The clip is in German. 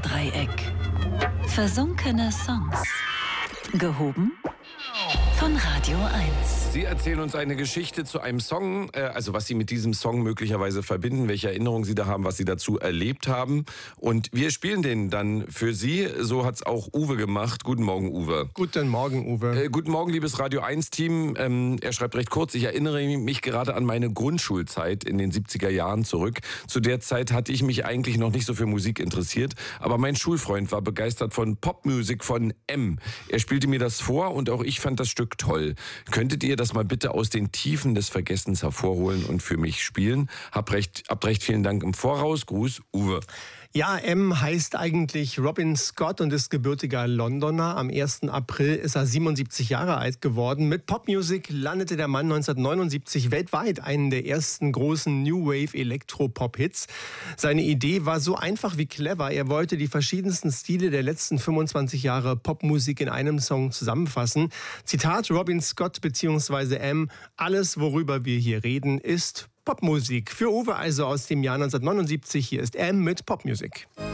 Bermuda-Dreieck. Versunkene Songs. Gehoben von Radio 1. Sie erzählen uns eine Geschichte zu einem Song, also was Sie mit diesem Song möglicherweise verbinden, welche Erinnerungen Sie da haben, was Sie dazu erlebt haben. Und wir spielen den dann für Sie. So hat es auch Uwe gemacht. Guten Morgen, Uwe. Guten Morgen, Uwe. Guten Morgen, liebes Radio 1-Team. Er schreibt recht kurz, ich erinnere mich gerade an meine Grundschulzeit in den 70er Jahren zurück. Zu der Zeit hatte ich mich eigentlich noch nicht so für Musik interessiert, aber mein Schulfreund war begeistert von Popmusik von M. Er spielte mir das vor und auch ich fand das Stück toll. Könntet ihr das mal bitte aus den Tiefen des Vergessens hervorholen und für mich spielen? Habt recht, vielen Dank im Voraus. Gruß, Uwe. Ja, M heißt eigentlich Robin Scott und ist gebürtiger Londoner. Am 1. April ist er 77 Jahre alt geworden. Mit Popmusik landete der Mann 1979 weltweit einen der ersten großen New Wave Elektropop-Hits. Seine Idee war so einfach wie clever. Er wollte die verschiedensten Stile der letzten 25 Jahre Popmusik in einem Song zusammenfassen. Zitat Robin Scott bzw. M: Alles, worüber wir hier reden, ist Popmusik. Für Uwe also aus dem Jahr 1979. Hier ist M mit Popmusik.